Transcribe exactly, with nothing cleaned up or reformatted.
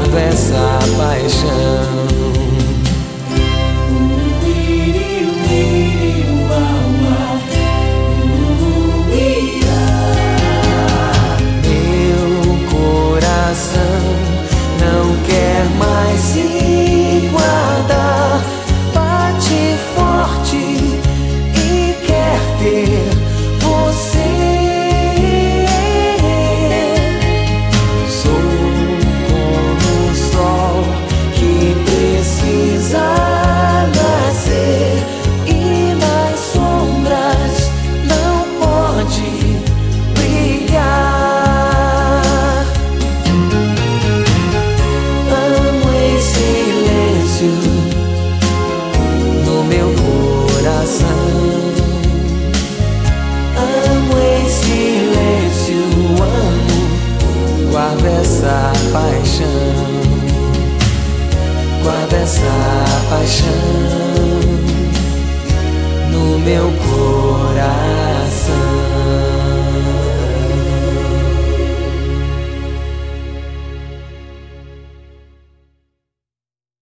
guardo essa paixão. Não quer mais se guardar, bate forte e quer ter você. Sou como o sol que precisa nascer e nas sombras não pode brilhar. No meu coração, amo em silêncio, amo, guardo essa paixão, guardo essa paixão no meu coração.